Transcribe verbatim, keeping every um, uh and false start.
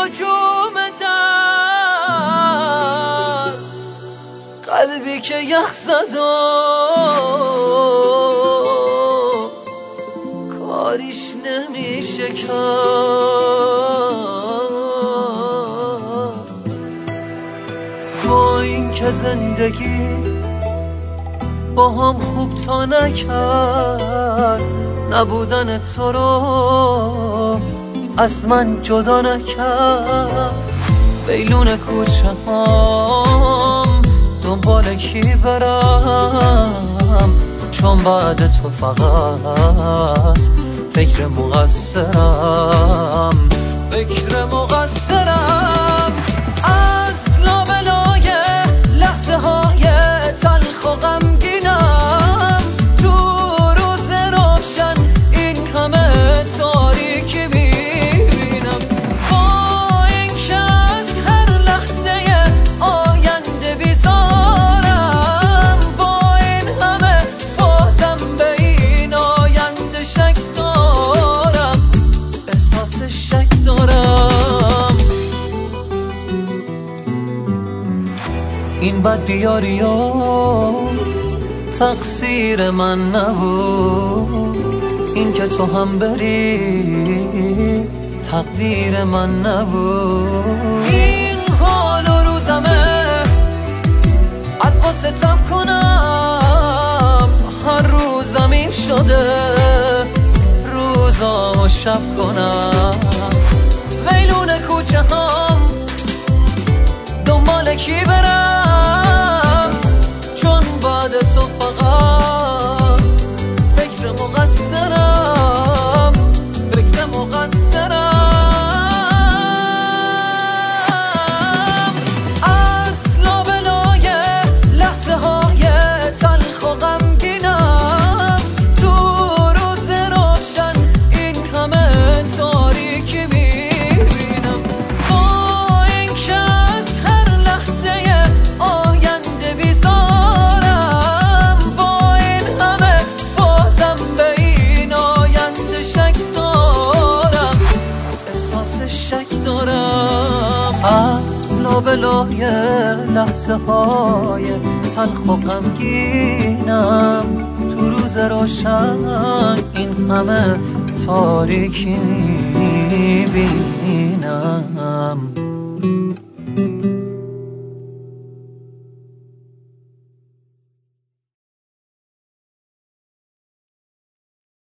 هجوم در قلبی که یخ زد و کاریش نمیشه کرد. با این که زندگی با هم خوب تا نکرد، نبودن تو رو از من جدا نکرد. بیلون کوچه هم دنبال کی برم، چون بعد تو فقط فکر مقصرم فکر مقصرم از لابلای لحظه های تلخ و غمگینم. تو روز روشن این همه تاریکی میبینم. با این که از هر لحظه آینده بیزارم، با این همه بازم به این آینده شک دارم، احساس شک دارم. این بد بیاری و تقصیر من نبود، این که تو هم بری تقدیر من نبود. این حال و روزمه از غصه تب کنم، هر روزم این شده روزامو شب کنم. ویلون کوچه هم دنبال کی برم، چون بعد تو فقط فکر مقصرم فکر مقصرم از لابلای لحظه های تلخ و غمگینم. تو روز روشن این همه تاریکی میبینم. با این که از هر لحظه آینده بیزارم، با این همه بازم به این آینده شک دارم، احساس شک دارم از لابلای لحظه های تلخ و غمگینم. تو روز روشن این همه تاریکی میبینم.